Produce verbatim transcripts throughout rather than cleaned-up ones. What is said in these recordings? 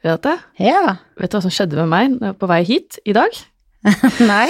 Renate, Ja. vet du hva som skjedde med meg når jeg var på vei hit i dag? Nei.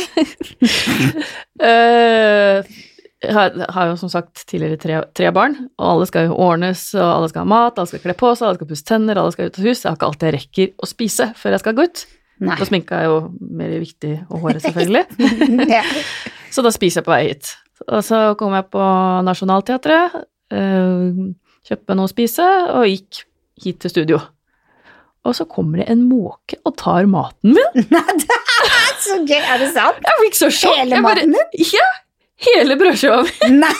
uh, jeg har, har jo som sagt tidligere tre, tre barn, og alle skal jo ordnes, og alle skal ha mat, alle skal kle på seg, alle skal pusse tenner, alle skal ut av hus. Jeg har ikke alltid jeg rekker å spise før jeg skal gå ut. Nei. For sminka er jo mer viktig, og håret selvfølgelig. Ja. Så da spiser jeg på vei hit. Og så kom jeg på Nationaltheatret, uh, kjøpte noe å spise, og gikk hit til studio. Og så kommer det en måke og tar maten min. Nei, det er så gøy. Er det sant? Jeg fikk så sjokk. Hele Jeg bare- maten din? Ja, hele brødskiva mi. Nei.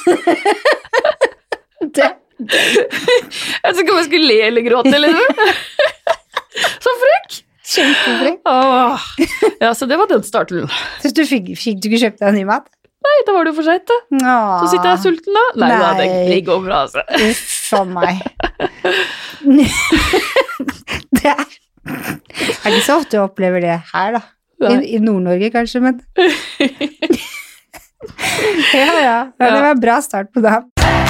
Det. Jeg vet ikke om jeg skulle le eller gråte eller noe. Så frekk. Kjempeflink. Åh. Ja, så det var den starten. Så du fikk, fikk du ikke kjøpt deg ny mat? Nei, da var det jo for sent da. Åh. Så sitter jeg sulten da. Nei, da, det, Nei. det går bra, altså. Uff a meg. Det er Er det så ofte du opplever det her, da? I, Nei. i Nord-Norge, kanskje, men Ja, ja. ja. Det var en bra start på dagen.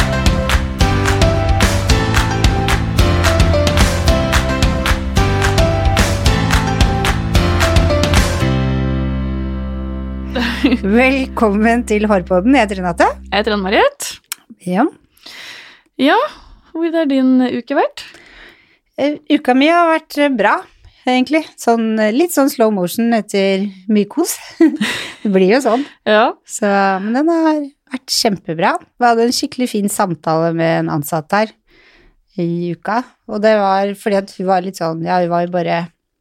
Velkommen til Hårpodden. Jeg heter Renate. Jeg heter Ann-Mariet. Ja. Ja, hvor er din uke vært? Eh, Uka mi har vært eh, bra, egentlig. Sånn, eh, litt sånn slow motion etter mye kos. Det blir jo sånn. Ja. Så, men den har vært kjempebra. Vi hadde en skikkelig fin samtale med en ansatt her i uka, og det var fordi at hun var litt sånn, ja, hun var jo bare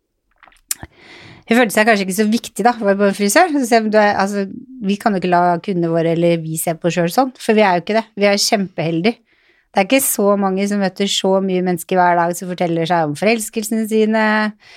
hun følte seg kanskje ikke så viktig da, hun var bare frisør. Så sier jeg, du er, altså, vi kan jo ikke la kundene våre eller vi se på selv sånn, for vi er jo ikke det. Vi er kjempeheldige. Det er ikke så mange som møter så mye mennesker hver dag som forteller seg om forelskelsene sine,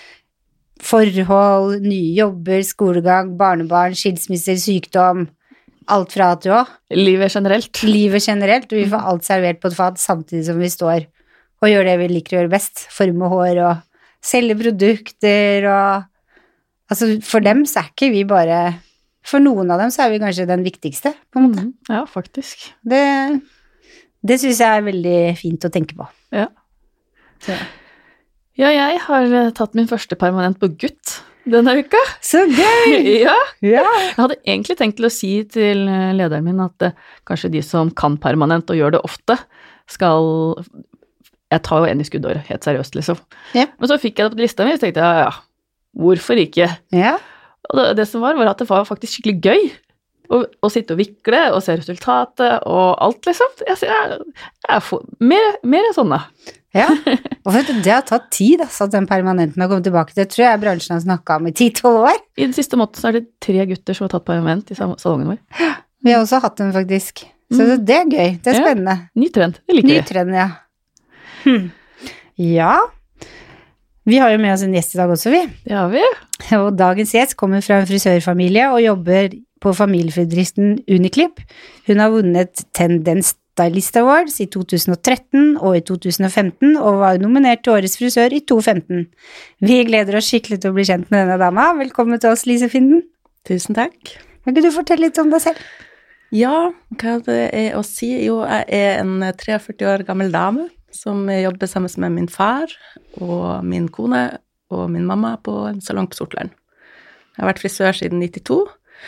forhold, nye jobber, skolegang, barnebarn, skilsmisser, sykdom, alt fra A til Å. Livet generelt. Livet generelt, og vi får alt servert på et fat samtidig som vi står og gjør det vi liker å gjøre best, forme hår og selge produkter og altså for dem så er ikke vi bare, for noen av dem så er vi kanskje den viktigste, på en måte. Mm, ja, faktisk. Det, det synes jeg er veldig fint å tenke på. Ja. Så. Ja, jeg har eh, tatt min første permanent på gutt denne uka. Så gøy! Ja. Ja. Jeg hadde egentlig tenkt til å si til eh, lederen min at eh, kanskje de som kan permanent og gjør det ofte, skal jeg tar jo en i skuddåret, helt seriøst liksom. Ja. Men så fikk jeg det på lista mi, så tenkte jeg, ja, ja, hvorfor ikke? Ja. Og det, det som var, var at det var faktisk skikkelig gøy å, å sitte og vikle og se resultatet og alt, liksom. Jeg, jeg, jeg får mer, mer sånne. Ja, og vet du, det har tatt tid, altså, at den permanenten har kommet tilbake. Det tror jeg bransjen har snakket om i ti tolv år. I den siste måten så er det tre gutter som har tatt permanent i sal- salongen vår. Vi har også hatt den, faktisk. Så Mm. det, det er gøy, det er Ja. spennende. Ny trend, det liker Ny vi. trend, ja. Hm. Ja, vi har jo med oss en gjest i dag også, vi. Det har vi. Og dagens gjest kommer fra en frisørfamilie og jobber på familiebedriften Uniclip. Hun har vunnet Tendens Stylist Awards i to tusen og tretten og i to tusen og femten, og var nominert til Årets frisør i to tusen og femten. Vi gleder oss skikkelig til å bli kjent med denne dama. Velkommen til oss, Lise Finden. Tusen takk. Kan ikke du fortelle litt om deg selv? Ja, hva det er å si? Jo, jeg er en førtitre år gammel dame som jobber sammen med min far og min kone og min mamma på en salong på Sortland. Jeg har vært frisør siden nittito.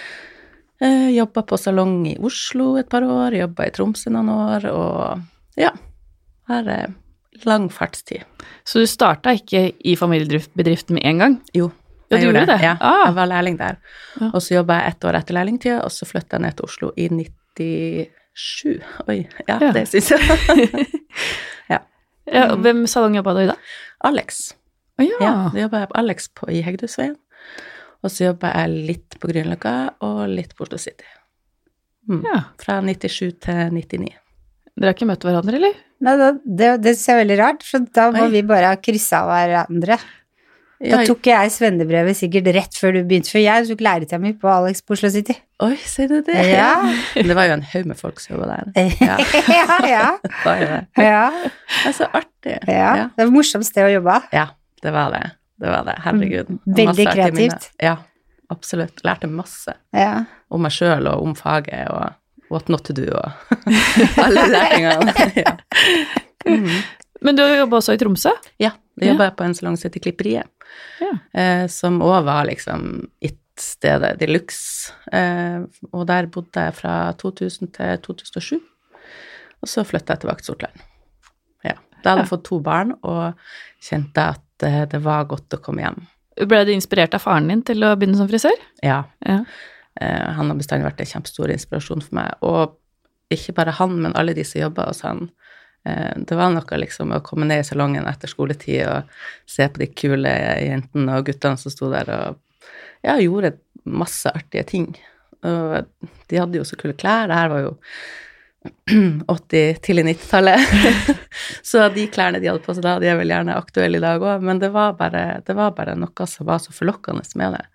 Jeg jobbet på salong i Oslo et par år, jobbet i Tromsø noen år, og ja, her er lang fartstid. Så du startet ikke i familiebedriften med en gang? Jo, Ja, jeg du gjorde gjorde det. det? Ja, Ah. jeg var lærling der. Ja. Og så jobbet jeg ett år etter lærlingtida, og så flyttet jeg ned til Oslo i nittisju. Oi, ja, Ja. det synes jeg. ja. Ja, og hvem salong jobbet du i da? Alex. Å ja. Ja, da jobbet jeg på Alex på, i Hegdusveien. Og så jobbet jeg litt på Grünerløkka og litt på Oslo City. Mm. Ja. Fra nittisju til nittini. Dere har ikke møtt hverandre, eller? Nei, da, det, det synes jeg er veldig rart, for da må Oi. vi bare ha krysset av hverandre. Da Ja, tok jeg svennebrevet sikkert rett før du begynte, for jeg tok læretida mi på Alex på Oslo City. oi, sier du det? Ja. Det var jo en haug med folk som jobbet der. Ja, ja, ja. det var jo det. Ja, Det er så artig. ja. Ja. Det var et morsomt sted å jobbe. Ja, det var det. Det var det, herregud. Mm, veldig Masse artige kreativt. minner. Ja, absolutt. Lærte masse Ja. om meg selv og om faget og what not to do og alle de tingene. Ja. Mm. Men du har jobbet også i Tromsø? Ja, Da jobbet jeg på en salong som heter Klipperiet, Ja. eh, som også var liksom it-stedet de luxe, eh, og der bodde jeg fra to tusen til to tusen og sju, og så flyttet jeg til Vaktsortland. Ja, da hadde jeg fått to barn, og kjente at eh, det var godt å komme hjem. Ble du inspirert av faren din til å begynne som frisør? Ja, Ja. eh, han har bestandig vært en kjempestor inspirasjon for meg, og ikke bare han, men alle de som jobbet hos han. Eh, det var noe liksom å komme ned i salongen etter skoletid og se på de kule jentene og guttene som sto der og ja, gjorde masse artige ting. Og de hadde jo så kule klær. Det her var jo åtti til i nittitallet. Så de klærne de hadde på seg da, de er vel gjerne aktuelle i dag også, men det var bare, det var bare noe som var så forlokkende med det.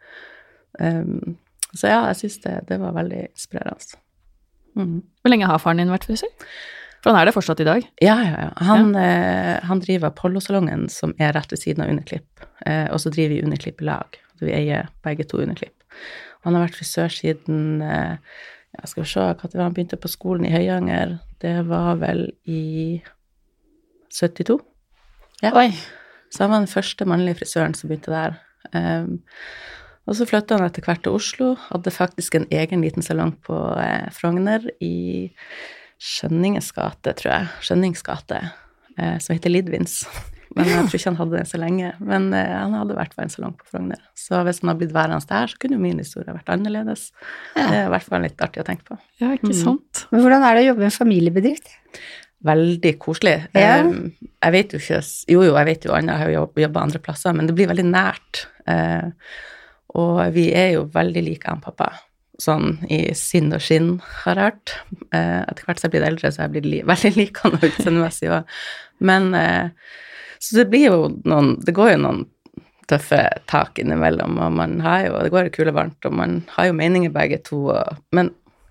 Um, så ja, jeg synes det, det var veldig inspirerende. Mm. Hvor lenge har faren din vært frisør? For han er det fortsatt i dag. Ja, ja, ja. Han, ja. Eh, han driver Apollo-salongen, som er rett ved siden av Underklipp, eh, og så driver vi Underklipp i lag. Vi eier begge to Underklipp. Han har vært frisør siden, eh, jeg skal se, hva han begynte på skolen i Høyanger, det var vel i syttito. Ja. Oi. Så han var den første mannlige frisøren som begynte der. Um, og så flyttet han etter hvert til Oslo, hadde faktisk en egen liten salong på eh, Frogner i Skjønningens gate, tror jeg, Skjønnings gate, eh, som heter Lidvins. Men jeg tror ikke han hadde det så lenge, men eh, han hadde vært på en salong på Frogner. Så hvis han hadde blitt værende der, så kunne jo min historie vært annerledes. Ja. Det er i hvert fall litt artig å tenke på. Ja, ikke sant. Mm. Men hvordan er det å jobbe i en familiebedrift? Veldig koselig. Ja. Um, jeg vet jo ikke, jo jo, jeg vet jo andre, jeg har jo jobbet andre plasser, men det blir veldig nært. Uh, og vi er jo veldig like han pappa, sånn i sinn og skinn, har jeg hørt. Uh, etter hvert som jeg blir eldre, så jeg blir li veldig like han utseendemessig også. Men, uh, så det blir jo noen, det går jo noen tøffe tak innimellom, og man har jo, det går jo kule varmt, og man har jo meninger begge to, og, men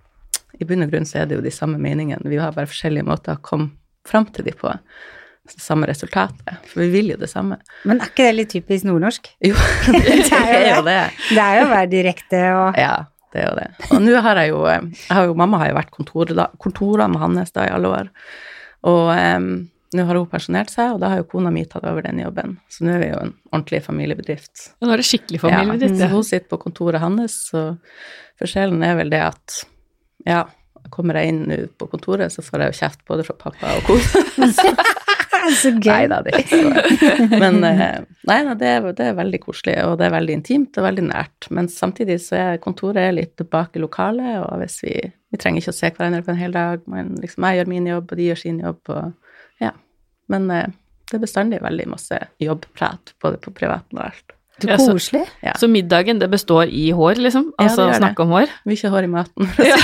i bunn og grunn så er det jo de samme meningene, vi har bare forskjellige måter å komme frem til de på, samme resultatet, for vi vil jo det samme. Men er ikke det litt typisk nordnorsk? Jo, det er jo det. Det er jo å være direkte og... Ja, det er jo det. Og nå har jeg jo, jeg har jo, mamma har jo vært kontorer, kontorer med Hannes da i alle år, og um, nå har hun pensjonert seg, og da har jo kona mi tatt over den jobben, så nå er vi jo en ordentlig familiebedrift. Ja, nå er det skikkelig familiebedrift. Ja, så hun sitter på kontoret Hannes, så forskjellen er vel det at, ja, kommer jeg inn nå på kontoret, så får jeg jo kjeft både fra pappa og kona. Så gøy. Neida, det er ikke så. Men nei, det er, det er veldig koselig, og det er veldig intimt og veldig nært. Men samtidig så er kontoret litt bak i lokalet, og hvis vi, vi trenger ikke å se hverandre på en hel dag, men liksom jeg gjør min jobb, og de gjør sin jobb, og ja. Men det er bestandig veldig masse jobbprat, både på privaten og alt. Du er koselig. Ja. Så middagen, det består i hår, liksom? Altså ja, snakke om hår? Mye hår i maten. Ja.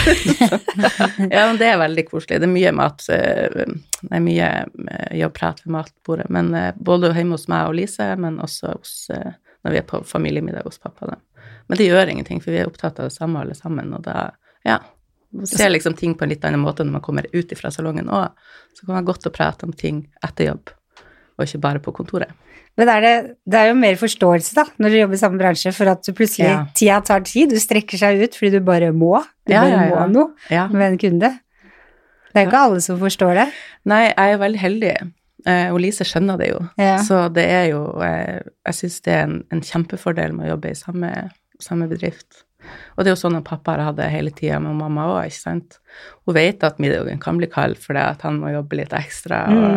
Ja, men det er veldig koselig. Det er mye mat, det er mye jobbprat ved matbordet, men både hjemme hos meg og Lise, men også hos, når vi er på familiemiddag hos pappa. Da. Men det gjør ingenting, for vi er opptatt av det samme alle sammen, og da, ja, man ser liksom ting på en litt annen måte når man kommer ut fra salongen også, så kan man godt å prate om ting etter jobb, og ikke bare på kontoret. Men er det, det er jo mer forståelse da, når du jobber i samme bransje, for at du plutselig, ja. Tida tar tid, du strekker seg ut fordi du bare må, du ja, bare ja, ja. må noe ja. med en kunde. Det er jo ikke alle som forstår det. Nei, jeg er veldig heldig, og Lise skjønner det jo, ja. Så det er jo, jeg synes det er en, en kjempefordel med å jobbe i samme, samme bedrift. Og det er jo sånn at pappa har hatt det hele tiden med mamma også, ikke sant? Hun vet at middagen kan bli kald for det, at han må jobbe litt ekstra, og,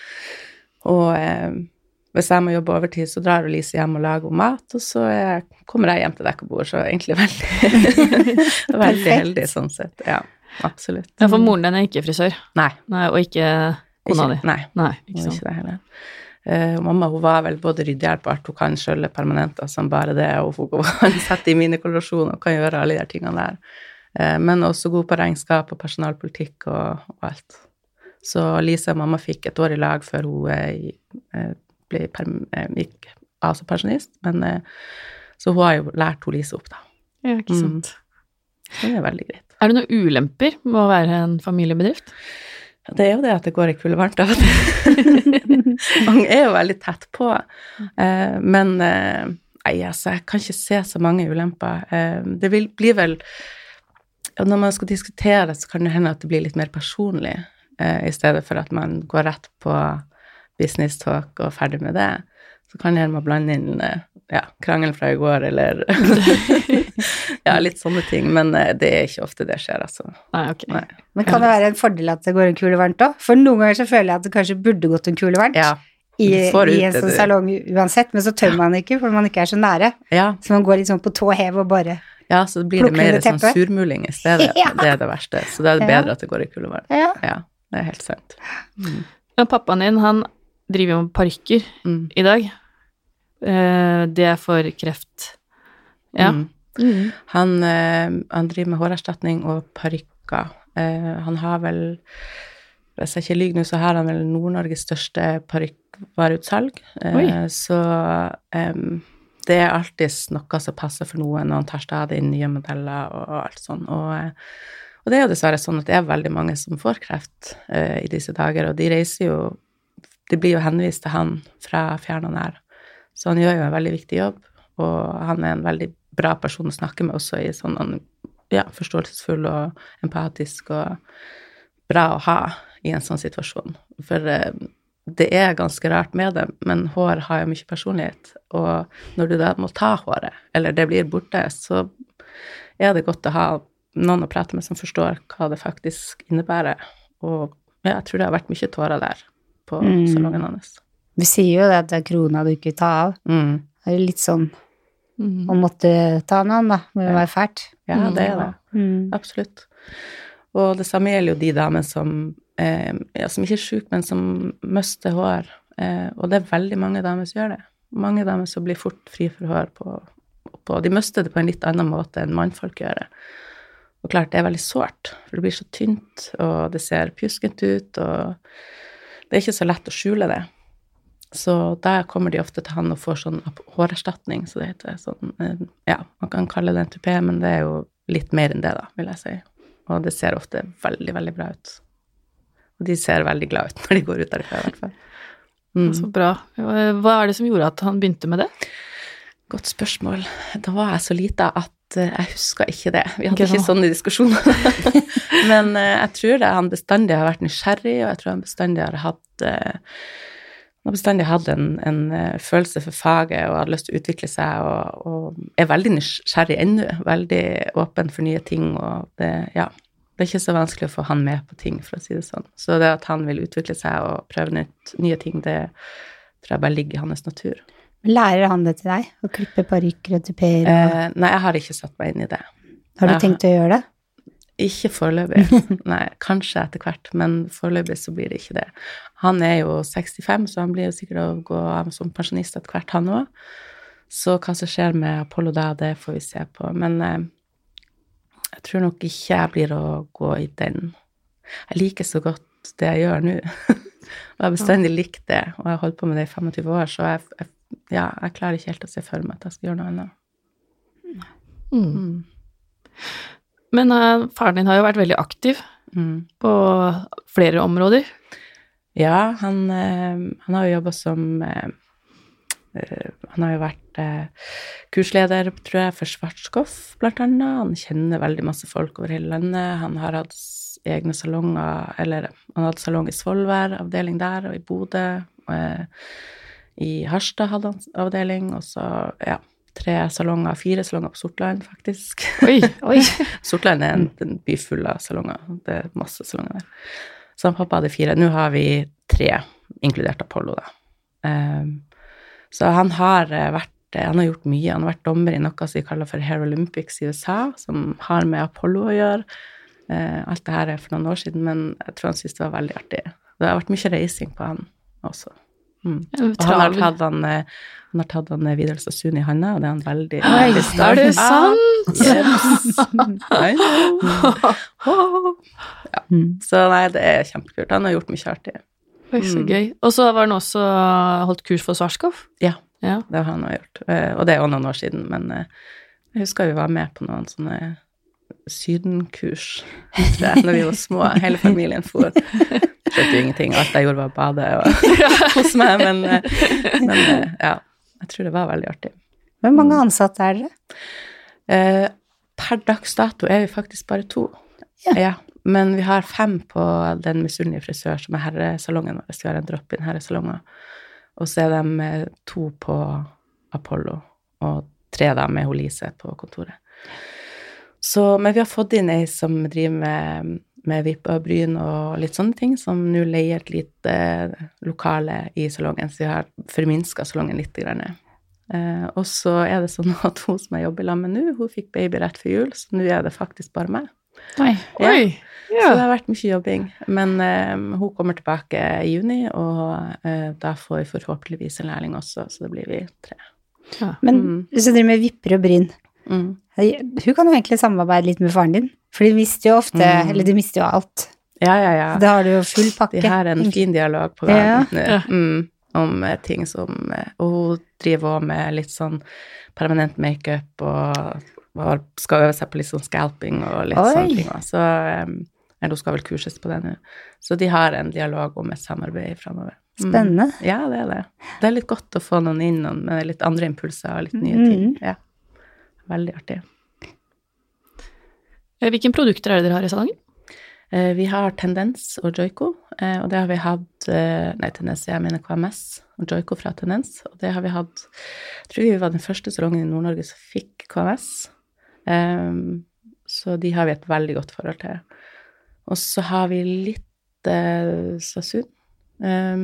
mm. og eh, hvis jeg må jobbe overtid, så drar Lise hjem og lager mat, og så jeg, kommer jeg hjem til dekk og bord, så egentlig veldig, veldig heldig sånn sett. Ja, absolutt. Ja, for moren den er ikke frisør? Nei. Nei, og ikke kona di? Nei, nei, ikke sant. Ikke det heller. Uh, mamma, hun var vel både ryddehjelp og alt, hun kan skjølle permanenter som bare det, og hun kan sette i minikollasjon og kan gjøre alle de tingene der. Uh, men også god på regnskap og personalpolitikk og, og alt. Så Lise og mamma fikk et år i lag før hun uh, ble gikk av som pensjonist, men så hun har jo lært hun Lise opp da. Ja, ikke sant. Mm. Det er veldig greit. Er det noen ulemper med å være en familiebedrift? Det er jo det at det går i kulde varmt av. Mange er jo veldig tett på, men nei, altså, jeg kan ikke se så mange ulemper. Det vil bli vel, når man skal diskutere, så kan det hende at det blir litt mer personlig, i stedet for at man går rett på business talk og ferdig med det. Så kan jeg må blande inn ja, krangel fra i går, eller ja, litt sånne ting, men det er ikke ofte det skjer, altså. Nei, ok. Nei. Men kan det være en fordel at det går en kule varmt også? For noen ganger så føler jeg at det kanskje burde gått en kule varmt ja, i, i en sånn salong uansett, men så tør man ikke, for man ikke er så nære. Ja. Så man går litt sånn på tå hev og bare ja, så blir det mer sånn surmuling i stedet. Ja. Det er det verste. Så det er bedre ja. At det går i kule varmt. Ja. ja, det er helt sant. Mm. Men pappaen din, han driver jo med parykker mm. i dag. Eh, det er for kreft. Ja. Mm. Mm. Han, eh, han driver med hårerstatning og parykker. Eh, han har vel, hvis jeg ikke lyver nå, så har han vel Nord-Norges største parykkvareutsalg. Eh, så um, det er alltid noe som passer for noen, og han tar stadig inn nye modeller og alt sånn. Og, og det er jo dessverre sånn at det er veldig mange som får kreft uh, i disse dager, og de reiser jo, de blir jo henvist til han fra fjern og nær. Så han gjør jo en veldig viktig jobb, og han er en veldig bra person å snakke med også i sånn, ja, forståelsesfull og empatisk og bra å ha i en sånn situasjon. For uh, det er ganske rart med det, men hår har jo mye personlighet, og når du da må ta håret, eller det blir borte, så er det godt å ha noen å prate med som forstår hva det faktisk innebærer, og ja, jeg tror det har vært mye tårer der på mm. salongen hans. Vi sier jo det at det er krona du ikke tar av. Mm. Det er jo litt sånn mm. å måtte ta noen, da, må jo være fælt. Ja, det er det. Mm. Absolutt. Og det samme gjelder jo de damene som Eh, ja, som ikke er syk, men som mister hår. Eh, og det er veldig mange damer som gjør det. Mange damer som blir fort fri for hår på, på de mister det på en litt annen måte enn mannfolk gjør det. Og klart, det er veldig sårt, for det blir så tynt, og det ser pjuskent ut, og det er ikke så lett å skjule det. Så der kommer de ofte til han og får sånn hårerstatning, så det heter sånn, eh, ja, man kan kalle det en tupé, men det er jo litt mer enn det da, vil jeg si. Og det ser ofte veldig, veldig bra ut. Og de ser veldig glad ut når de går ut derfra, i hvert fall. Mm. Så bra. Hva er det som gjorde at han begynte med det? Godt spørsmål. Da var jeg så lite at jeg husker ikke det. Vi hadde ikke, ikke sånne diskusjoner. Men jeg tror det, han bestandig har vært nysgjerrig, og jeg tror han bestandig har hatt, han har bestandig hatt en, en følelse for faget, og hadde lyst til å utvikle seg, og, og er veldig nysgjerrig ennå, veldig åpen for nye ting, og det, ja, det er ikke så vanskelig å få han med på ting, for å si det sånn. Så det at han vil utvikle seg og prøve nytt, nye ting, det tror jeg bare ligger i hans natur. Lærer han det til deg? Å klippe parykker og tuperer? Og... Eh, nei, jeg har ikke satt meg inn i det. Har du jeg tenkt har... å gjøre det? Ikke foreløpig. Nei, kanskje etter hvert, men foreløpig så blir det ikke det. Han er jo sekstifem, så han blir jo sikkert å gå av som pensjonist etter hvert, han også. Så hva som skjer med Apollo da, det får vi se på. Men... Eh, jeg tror nok ikke jeg blir å gå i den. Jeg liker så godt det jeg gjør nå. Og jeg har bestandig likt det, og jeg har holdt på med det i tjuefem år, så jeg, jeg, ja, jeg klarer ikke helt å se for meg at jeg skal gjøre noe annet. Mm. Mm. Men uh, faren din har jo vært veldig aktiv mm. på flere områder. Ja, han, uh, han har jo jobbet som... Uh, Uh, han har jo vært uh, kursleder, tror jeg, for Schwarzkopf, blant annet. Han kjenner veldig masse folk over hele landet. Han har hatt egne salonger, eller han har hatt salong i Svolvær, avdeling der, og i Bodø. Uh, I Harstad hadde han avdeling, og så, ja, tre salonger, fire salonger på Sortland, faktisk. Oi, oi. Sortland er en, en by full av salonger. Det er masse salonger der. Så han pappa hadde fire. Nå har vi tre, inkludert Apollo, da. Uh, Så han har vært, han har gjort mye. Han har vært dommer i noe som vi kaller for Hair Olympics i U S A, som har med Apollo å gjøre. Eh, alt det her er for noen år siden, men jeg tror han synes det var veldig artig. Det har vært mye reising på han også. Mm. Og han har tatt han, han har tatt han Vidar Sassoon i handa, og det er han veldig... Oi, er det sant? Yes. I know. Ja. Så nei, det er kjempekult. Han har gjort mye artig. Oi, så gøy. Og så var han også holdt kurs for Schwarzkopf? Ja, ja, det har han gjort. Og det er jo noen år siden, men jeg husker vi var med på noen sånne sydenkurs, tror jeg, når vi var små. Hele familien for. Skjønte jo ingenting. Alt jeg gjorde var bade og hos meg, men, men ja, jeg tror det var veldig artig. Hvor mange ansatte er dere? Per dags dato er vi faktisk bare to. Ja. Ja. Men vi har fem på den misunnelige frisør som er herresalongen vår. Vi har en drop-in herresalongen. og så er de to på Apollo, og tre da med Lise på kontoret. Så, men vi har fått inn ei som driver med, med vipp og bryn og litt sånne ting, som nå leier et lite lokale i salongen, så vi har forminsket salongen litt grann. Eh, og så er det sånn at hun som jeg jobber sammen med nå, hun fikk baby rett før jul, så nå er det faktisk bare meg. Oi. Ja. Oi. Ja. Så det har vært mye jobbing. Men eh, hun kommer tilbake i juni, og eh, da får vi forhåpentligvis en lærling også, så det blir vi tre. Ja. Men Mm. hvis du driver med vipper og bryn, Mm. hun kan jo egentlig samarbeide litt med faren din, for de mister jo ofte, Mm. eller de mister jo alt. Ja, ja, ja. Da har du jo full pakke. De har en fin dialog på Ja. gang nå, mm, om eh, ting som eh, Og hun driver også med litt sånn permanent makeup og, og skal øve seg på litt sånn scalping og litt Oi. sånne ting også. Så um, eller hun skal vel kurses på det nå. Så de har en dialog om et samarbeid fremover. Mm. Spennende. Ja, det er det. Det er litt godt å få noen inn med litt andre impulser og litt nye Mm. ting. Ja. Veldig artig. Hvilke produkter er det dere har i salongen? Eh, vi har Tendens og Joico, eh, og det har vi hatt eh, Nei, Tendens, jeg mener K M S og Joico fra Tendens, og det har vi hatt Jeg tror vi var den første salongen i Nord-Norge som fikk K M S, eh, så de har vi et veldig godt forhold til. Og så har vi litt eh, Sassoon, eh,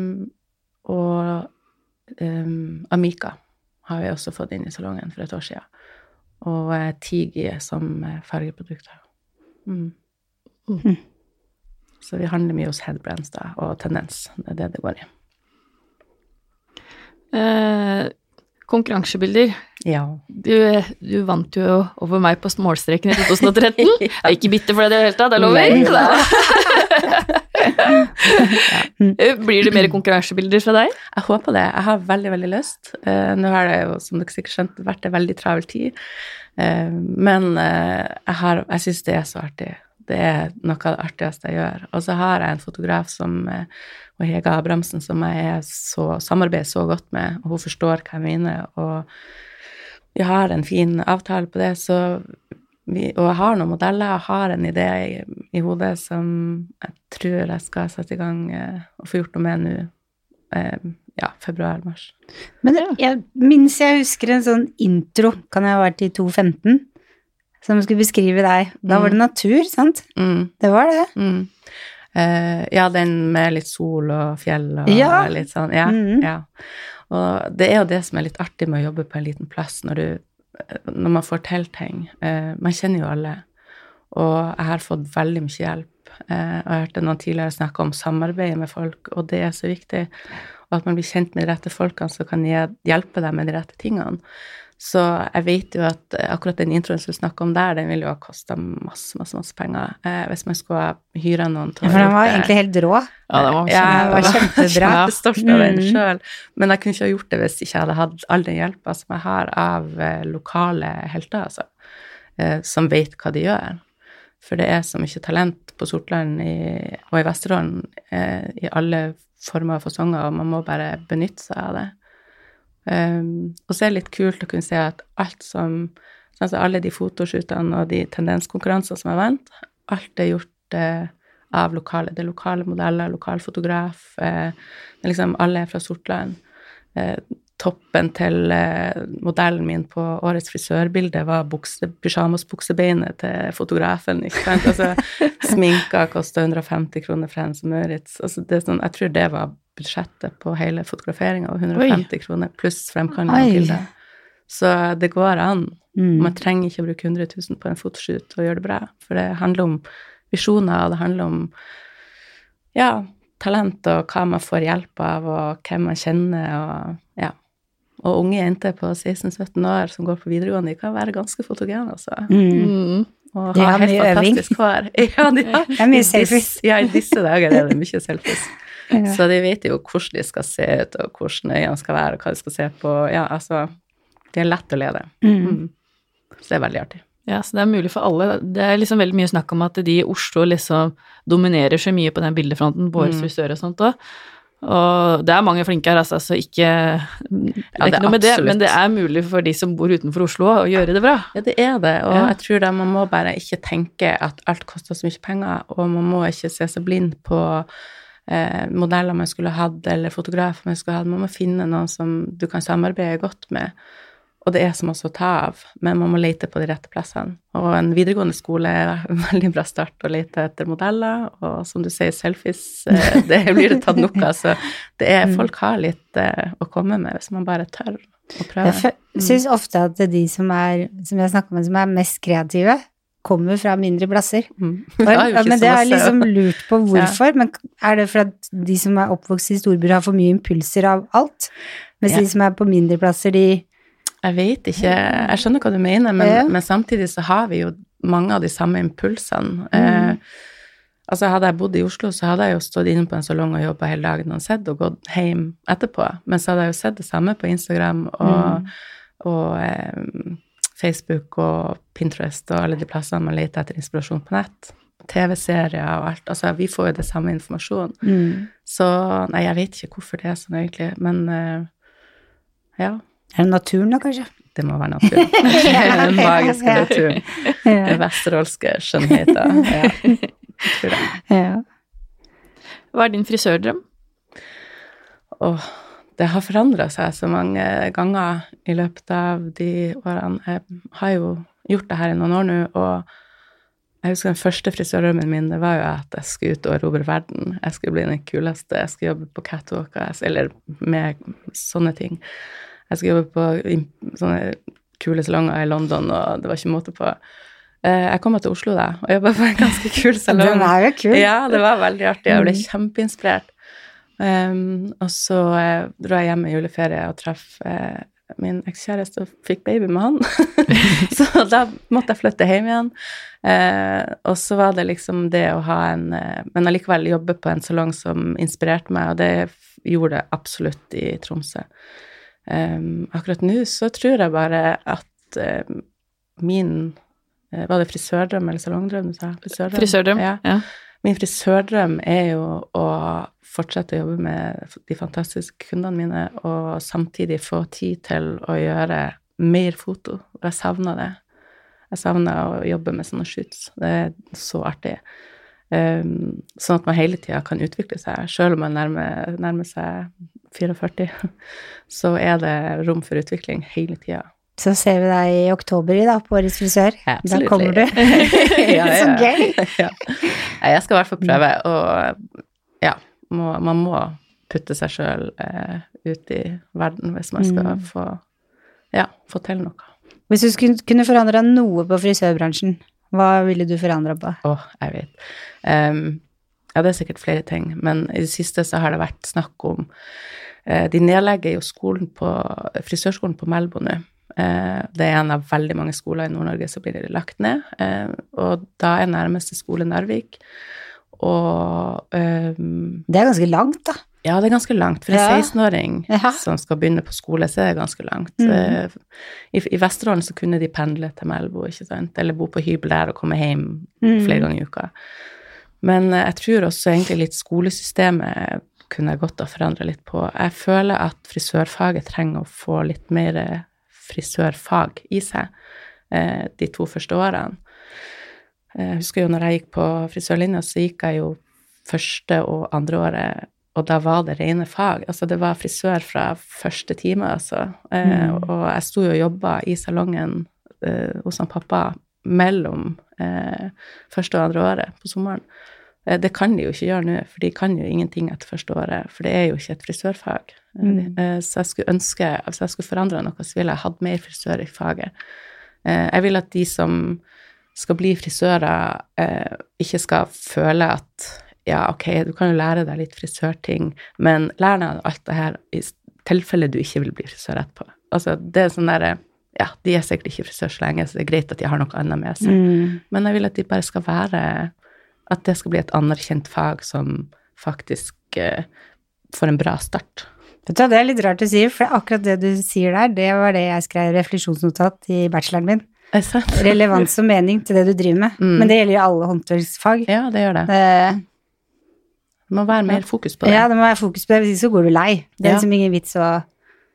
og eh, Amica har vi også fått inn i salongen for et år siden, og eh, Tigi som eh, fargeprodukter. Mm. Mm. Så vi handler mye hos Headbrands da, og Tendens, det er det det går i. Eh, konkurransebilder. Ja. Du, du vant jo over meg på målstreken i tjue tretten. Jeg er ikke bitter for det i det hele tatt, det lover jeg. Blir det mer konkurransebilder fra deg? Jeg håper det. Jeg har veldig, veldig lyst. Uh, nå har det jo, som dere sikkert skjønt, vært en veldig travel tid. Uh, men uh, jeg, har, jeg synes det er så artig. Det er noe av det artigste jeg gjør. Og så har jeg en fotograf som uh, Hege Abrahamsen, som jeg er så, samarbeider så godt med, og hun forstår hva jeg mener, og vi har en fin avtale på det, så vi, og jeg har noen modeller, jeg har en idé i, i hodet som jeg tror jeg skal sette i gang uh, og få gjort noe med nå, uh, ja, februar-mars. Men jeg minns jeg husker en sånn intro, kan jeg ha vært i to femten, som skulle beskrive deg. Da var det natur, sant? Mm. Det var det. Mm. Uh, ja, den med litt sol og fjell og Ja. litt sånn, ja, Mm. ja. Og det er jo det som er litt artig med å jobbe på en liten plass, når du, når man får til ting. Uh, man kjenner jo alle, og jeg har fått veldig mye hjelp. Uh, og jeg hørte noen tidligere snakke om samarbeidet med folk, og det er så viktig. Og at man blir kjent med de rette folkene som kan hjelpe deg med de rette tingene. Så jeg vet jo at akkurat den introen som du snakker om der, den vil jo ha kostet masse, masse, masse penger. Eh, hvis man skulle hyre noen til Ja, for den var egentlig helt rå. Ja, det var, Ja, Den var kjempebra. kjempestolt av den Mm. selv. Men jeg kunne ikke ha gjort det hvis ikke jeg hadde hatt all den hjelpa som jeg har av eh, lokale helter, altså, eh, som vet hva de gjør. For det er så mye talent på Sortland i, og i Vesterålen eh, i alle former og fasonger, og man må bare benytte seg av det. Um, og så er det litt kult å kunne se at alt som, sånn som alle de fotoshootene og de tendenskonkurranser som er vant, alt er gjort eh, av lokale, det er lokale modeller, lokal fotograf, eh, det er liksom alle er fra Sortland. Eh, toppen til eh, modellen min på årets frisørbilde var bukse, pyjamasbuksebeinet til fotografen, ikke sant? Altså, sminka kostet hundre og femti kroner fra Hennes og Møritz. Altså, det er sånn, jeg tror det var budsjettet på hele fotograferingen var hundre og femti kroner, pluss fremkalling av Oi. bilder. Så det går an. Mm. Man trenger ikke å bruke hundre tusen på en fotoshoot og gjøre det bra, for det handler om visjoner, og det handler om, ja, talent og hva man får hjelp av, og hvem man kjenner, og ja. Og unge jenter på seksten sytten år som går på videregående, de kan være ganske fotogene, altså. Mm. Mm. Og De ha har helt mye øving. fantastisk hår. Ja, de har, Det er mye i dis- selfies. Ja, i disse dager er det mye selfies. Ja. Så de vet jo hvordan de skal se ut, og hvordan øynene skal være, og hva de skal se på. Ja, altså, det er lett å lede. Mm. Mm. Så det er veldig artig. Ja, så det er mulig for alle. Det er liksom veldig mye snakk om at de i Oslo liksom dominerer så mye på den bildefronten, på årets Mm. frisør og sånt også. Og det er mange flinke her, altså, så ikke Det er det ikke er noe med det, absolutt. men det er mulig for de som bor utenfor Oslo å gjøre det bra. Ja, det er det, og Ja. jeg tror da man må bare ikke tenke at alt koster så mye penger, og man må ikke se seg blind på eh, modeller man skulle hatt, eller fotografer man skulle hatt. Man må finne noen som du kan samarbeide godt med. Og det er som også å ta av, men man må lete på de rette plassene. Og en videregående skole er en veldig bra start å lete etter modeller, og som du sier, selfies, det blir det tatt nok av, så det er, folk har litt eh, å komme med, hvis man bare tør å prøve. Jeg synes ofte at de som er, som jeg snakker med, som er mest kreative, kommer fra mindre plasser. Mm. Og, ja, men det er liksom lurt på hvorfor, ja. Men er det for at de som er oppvokst i storbyer har for mye impulser av alt, mens ja. De som er på mindre plasser, de Jeg vet ikke, jeg skjønner hva du mener, men, ja. Men samtidig så har vi jo mange av de samme impulsene. Mm. Eh, altså hadde jeg bodd i Oslo, så hadde jeg jo stått inne på en salong og jobbet hele dagen og sett og gått hjem etterpå, men så hadde jeg jo sett det samme på Instagram og, mm. og eh, Facebook og Pinterest og alle de plassene man leter etter inspirasjon på nett. T V-serier og alt, altså vi får jo det samme informasjon. Mm. Så nei, jeg vet ikke hvorfor det er sånn egentlig, men eh, ja. Er det naturen da, kanskje? Det må være naturen. Den magiske naturen. Den vesterålske skjønnheten. Ja, jeg tror det. Ja. Hva er din frisørdrøm? Åh, det har forandret seg så mange ganger i løpet av de årene. Jeg har jo gjort det her i noen år nå, og jeg husker den første frisørdrømmen min, det var jo at jeg skulle ut og erobre verden. Jeg skulle bli den kuleste, jeg skulle jobbe på catwalker, eller med sånne ting. Jeg skulle jobbe på sånne kule salonger i London, og det var ikke måte på. Jeg kom til Oslo da, og jobbet på en ganske kul salong. Den er jo kul. Ja, det var veldig artig, jeg ble kjempeinspirert. Um, og så uh, dro jeg hjem i juleferie og traff uh, min ekskjæreste og fikk baby med han. Så da måtte jeg flytte hjem igjen. Uh, og så var det liksom det å ha en, uh, men allikevel jobbe på en salong som inspirerte meg, og det gjorde det absolutt i Tromsø. Um, akkurat nå så tror jeg bare at uh, min uh, var det frisørdrøm eller salongdrøm du sa? Frisørdrøm? Frisørdrøm, ja. ja. Min frisørdrøm er jo å fortsette å jobbe med de fantastiske kundene mine og samtidig få tid til å gjøre mer foto. Og jeg savner det. Jeg savner å jobbe med sånne shoots. Det er så artig. Um, sånn at man hele tiden kan utvikle seg, selv om man nærmer, nærmer seg førtifire, så er det rom for utvikling hele tiden. Så ser vi deg i oktober i da, på Årets frisør. Absolutt. Da kommer du. Ja, ja. Så gøy! Ja. Jeg skal i hvert fall prøve, og ja, må, man må putte seg selv eh, ut i verden hvis man skal mm. få, ja, få til noe. Hvis du skulle, kunne forandre noe på frisørbransjen, hva ville du forandre på? Åh, oh, jeg vet. Um, ja, det er sikkert flere ting, men i det siste så har det vært snakk om uh, de nedlegger jo skolen på, frisørskolen på Melbo nå. Uh, det er en av veldig mange skoler i Nord-Norge som blir lagt ned, uh, og da er nærmeste skole Narvik. Og um, det er ganske langt da. Ja, det er ganske langt. For en ja. seksten-åring ja. som skal begynne på skole, så er det ganske langt. Mm. I, I Vesterålen så kunne de pendle til Melbo, ikke sant? Eller bo på hybel der og komme hjem mm. flere ganger i uka. Men jeg tror også egentlig litt skolesystemet kunne jeg godt ha forandret litt på. Jeg føler at frisørfaget trenger å få litt mer frisørfag i seg eh, de to første årene. Jeg husker jo når jeg gikk på frisørlinja, så gikk jeg jo første og andre året, og da var det rene fag. Altså, det var frisør fra første time, altså. Eh, mm. Og jeg sto jo og jobbet i salongen eh, hos han pappa mellom eh, første og andre året på sommeren. Eh, det kan de jo ikke gjøre nå, for de kan jo ingenting etter første året, for det er jo ikke et frisørfag. Mm. Eh, så jeg skulle ønske, altså jeg skulle forandre noe, så ville jeg hatt mer frisør i faget. Eh, jeg vil at de som skal bli frisører, eh, ikke skal føle at ja, ok, du kan jo lære deg litt frisørting, men lær deg alt det her i tilfelle du ikke vil bli frisør etterpå. Altså, det er sånn der, ja, de er sikkert ikke frisør så lenge, så det er greit at de har noe annet med seg. Mm. Men jeg vil at de bare skal være, at det skal bli et anerkjent fag som faktisk eh, får en bra start. Vet du, det er litt rart å si, for akkurat det du sier der, det var det jeg skrev refleksjonsnotat i bacheloren min. Relevans og mening til det du driver med. Mm. Men det gjelder jo alle håndverksfag. Ja, det gjør det. Eh, Det må være mer fokus på det. Ja, det må være fokus på det, hvis ikke så går du lei. Det er ja. liksom ingen vits å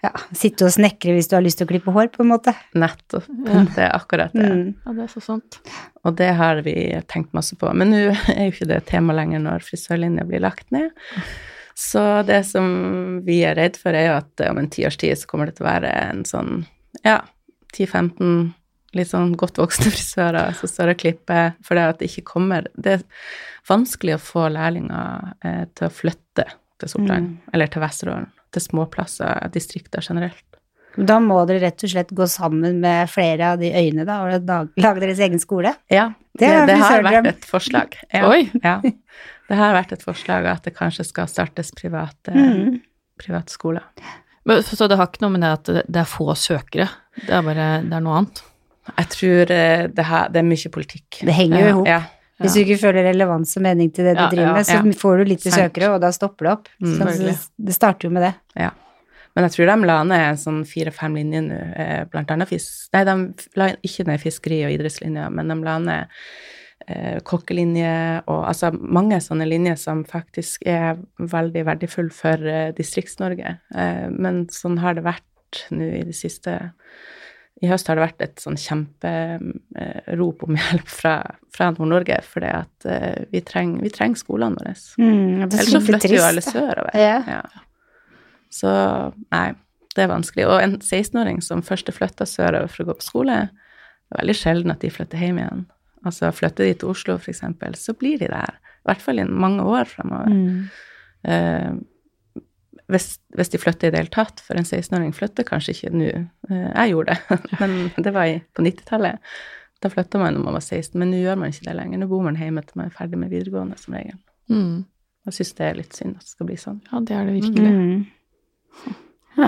Ja, sitte og snekre hvis du har lyst til å klippe hår, på en måte. Nettopp. Det er akkurat det. Mm. Ja, det er så sant. Og det har vi tenkt masse på. Men nå er jo ikke det tema lenger når frisørlinja blir lagt ned. Så det som vi er redd for er jo at om en ti års tid så kommer det til å være en sånn, ja, ti femten litt sånn godt voksne frisører som står og klipper, for det at det ikke kommer, det er vanskelig å få lærlinger eh, til å flytte til Sortland, mm. eller til Vesterålen, til småplasser, distrikter generelt. Da må dere rett og slett gå sammen med flere av de øyene da, og lage deres egen skole? Ja, det, det, det har vært et forslag. Ja, Oi! Ja, det har vært et forslag at det kanskje skal startes private, mm. private skoler. Men, så det har ikke noe med det at det er få søkere, det er bare, det er noe annet? Jeg tror det, har, det er mye politikk. Det henger jo ihop. Ja, ja. Hvis du ikke føler relevans og mening til det du ja, driver med, så ja. får du litt til søkere, og da stopper det opp. Mm. Så det, det starter jo med det. Ja. Men jeg tror de la ned en sånn fire-fem linjer nå, blant annet fisk. Nei, de la ikke ned fiskeri- og idrettslinjer, men de la ned eh, kokkelinje, og altså mange sånne linjer som faktisk er veldig verdifull for eh, Distrikts-Norge. Eh, men sånn har det vært nå i det siste. I høst har det vært et sånn kjemperop om hjelp fra, fra Nord-Norge, for det at uh, vi trenger vi treng skolene våre. Mm, Ellers så flytter trist, jo alle sørover. Ja. Ja. Så, nei, det er vanskelig. Og en seksten-åring som først er flyttet sørover for å gå på skole, det er veldig sjelden at de flytter hjem igjen. Altså, flytter de til Oslo, for eksempel, så blir de der. I hvert fall i mange år fremover. Mm. Uh, Hvis, hvis de flytter i det hele tatt, for en seksten-åring flytter kanskje ikke nå. Jeg gjorde det, men det var på nittitallet. Da flyttet man når man var seksten, men nå gjør man ikke det lenger. Nå bor man hjemme til man er ferdig med videregående, som regel. Mm. Jeg synes det er litt synd at det skal bli sånn. Ja, det er det virkelig. Mm. Ja.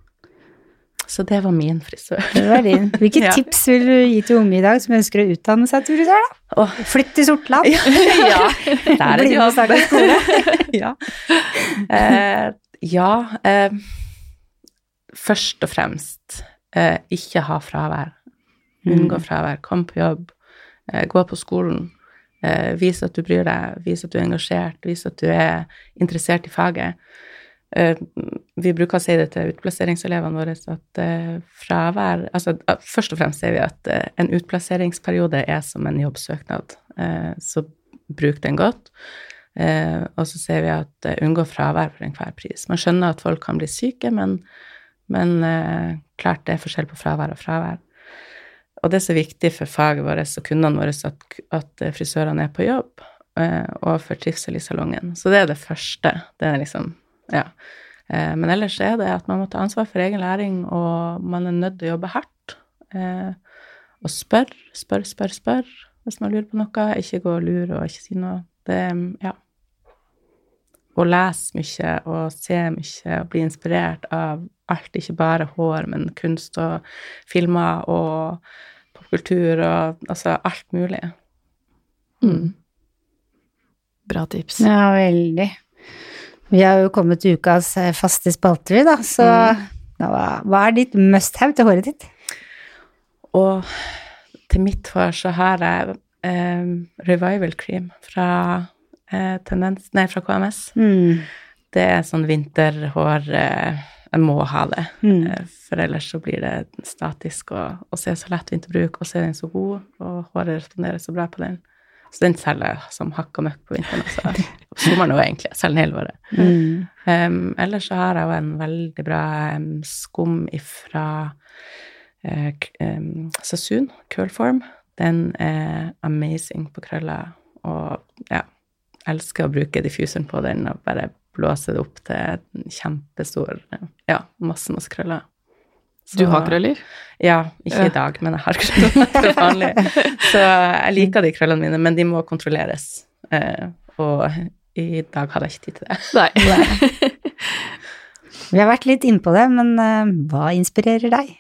Så det var min frisør. Det var din. Hvilke ja. tips vil du gi til unge i dag som ønsker å utdanne seg til frisør, da? Oh. Flytt til Sortland. Ja, der er det jo. Starte skole. Ja. Eh, ja, eh, først og fremst, eh, ikke ha fravær. Unngå fravær, kom på jobb, eh, gå på skolen, eh, vis at du bryr deg, vis at du er engasjert, vis at du er interessert i faget. Eh, vi bruker å si det til utplasseringselevene våre, at eh, fravær, altså først og fremst sier vi at eh, en utplasseringsperiode er som en jobbsøknad, eh, så bruk den godt. Eh, og så ser vi at uh, unngå fravær for enhver pris. Man skjønner at folk kan bli syke, men, men uh, klart det er forskjell på fravær og fravær. Og det er så viktig for faget vårt og kundene våre at, at frisørene er på jobb, uh, og for trivsel i salongen. Så det er det første. Det er liksom, ja. Uh, men ellers er det at man må ta ansvar for egen læring, og man er nødt til å jobbe hardt. Uh, og spør, spør, spør, spør, hvis man lurer på noe. Ikke gå og lure og ikke si noe. Det, ja. Å lese mye og se mye og bli inspirert av alt, ikke bare hår, men kunst og filmer og popkultur og altså alt mulig. Mm. Bra tips. Ja, veldig. Vi har jo kommet til ukas faste spalter, da, så mm. hva, hva er ditt must-have til håret ditt? Og til mitt hår så har jeg Um, Revival Cream fra uh, Tendens, nei, fra K M S. Mm. Det er sånn vinterhår, uh, jeg må ha det, mm. uh, for ellers så blir det statisk og, og ser så lett vinter å bruke, og så er den så god, og håret responderer så bra på den. Så den selger jeg som hakk og møkk på vinteren, så sommeren også egentlig, jeg selger den hele året. Mm. Um, ellers så har jeg jo en veldig bra um, skum ifra uh, um, Sassoon, Curlform. Den er amazing på krøller, og ja, elsker å bruke diffuseren på den og bare blåse det opp til en kjempestor, ja, masse, masse krøller. Så, du har krøller? Ja, ikke i dag, men jeg har krøller til vanlig. Så jeg liker de krøllene mine, men de må kontrolleres, og i dag hadde jeg ikke tid til det. Nei. Vi har vært litt innpå det, men hva inspirerer deg?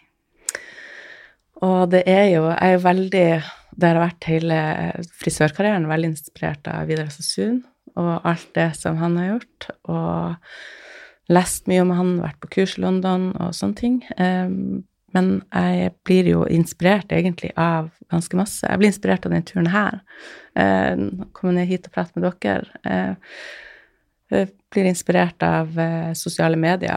Og det er jo, jeg er jo veldig, det har vært hele frisørkarrieren veldig inspirert av Vidar Sassoon, og alt det som han har gjort, og lest mye om han, vært på kurs i London og sånne ting. Um, men jeg blir jo inspirert egentlig av ganske masse. Jeg blir inspirert av den turen her. Uh, kommer ned hit og prater med dere. Uh, jeg blir inspirert av uh, sosiale medier.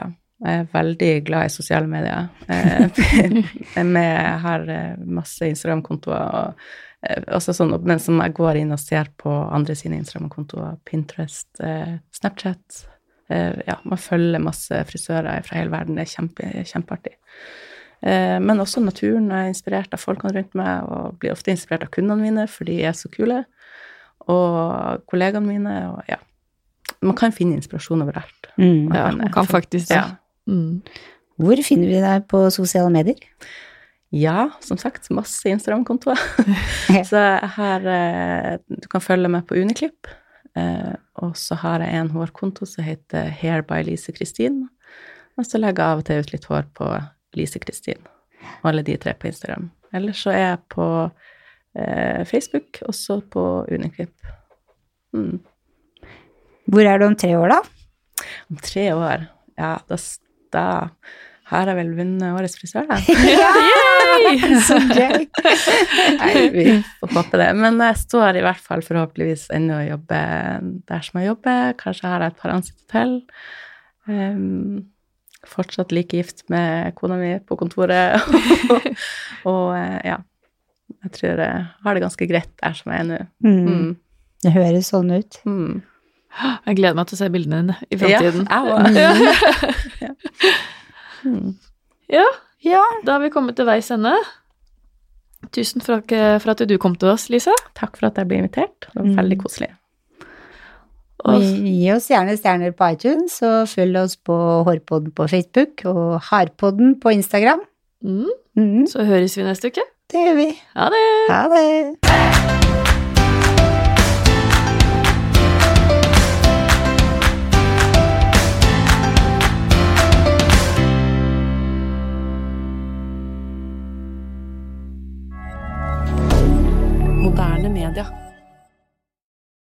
Jeg er veldig glad i sosiale medier. Jeg med, har masse Instagram-kontoer, og, også sånn, men som jeg går inn og ser på andre sine Instagram-kontoer, Pinterest, Snapchat. Ja, man følger masse frisører fra hele verden, det er kjempe, kjempeartig. Men også naturen er inspirert av folkene rundt meg, og blir ofte inspirert av kundene mine, for de er så kule, og kollegene mine, og ja. Man kan finne inspirasjon overalt. Mm, ja, man kan faktisk det. Ja. Mm. Hvor finner vi deg på sosiale medier? Ja, som sagt, masse Instagram-kontoer. Så jeg har, du kan følge meg på Uniklipp, og så har jeg en hårkonto som heter Hair by Lise Kristin, og så legger jeg av og til ut litt hår på Lise Kristin, og alle de tre på Instagram. Ellers så er jeg på eh, Facebook, også på Uniklipp. Mm. Hvor er du om tre år da? Om tre år? Ja, da, da har jeg vel vunnet årets frisør, da. Ja! Så gøy! Nei, vi får håpe det. Men jeg står i hvert fall forhåpentligvis ennå og jobber der som jeg jobber. Kanskje har jeg et par ansikt til. Um, fortsatt like gift med kona mi på kontoret. Og ja, jeg tror jeg har det ganske greit der som jeg er nå. Mm. Mm. Det høres sånn ut. Mm. Jeg gleder meg til å se bildene dine i fremtiden. Ja, jeg også. Ja. Mm. Ja, ja, da har vi kommet til veis ende. Tusen takk for at du kom til oss, Lise. Takk for at jeg ble invitert. Det var mm. veldig koselig. Og gi oss gjerne stjerner på iTunes, og følg oss på Hårpodden på Facebook, og Harpodden på Instagram. Mm. Mm. Så høres vi neste uke. Det gjør vi. Ha det! Ha det!